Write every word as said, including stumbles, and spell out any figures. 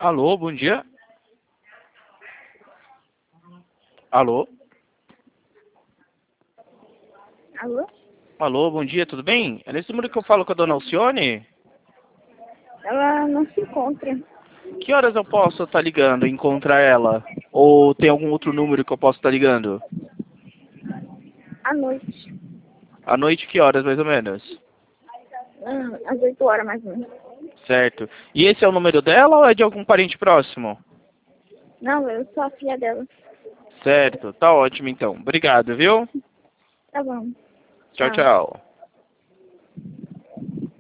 Alô, bom dia. Alô? Alô? Alô, bom dia, tudo bem? É nesse número que eu falo com a dona Alcione? Ela não se encontra. Que horas eu posso estar ligando e encontrar ela? Ou tem algum outro número que eu posso estar ligando? À noite. À noite, que horas mais ou menos? Hum, às oito horas mais ou menos. Certo. E esse é o número dela ou é de algum parente próximo? Não, eu sou a filha dela. Certo, tá ótimo então. Obrigado, viu? Tá bom. Tchau, Tchau. tchau.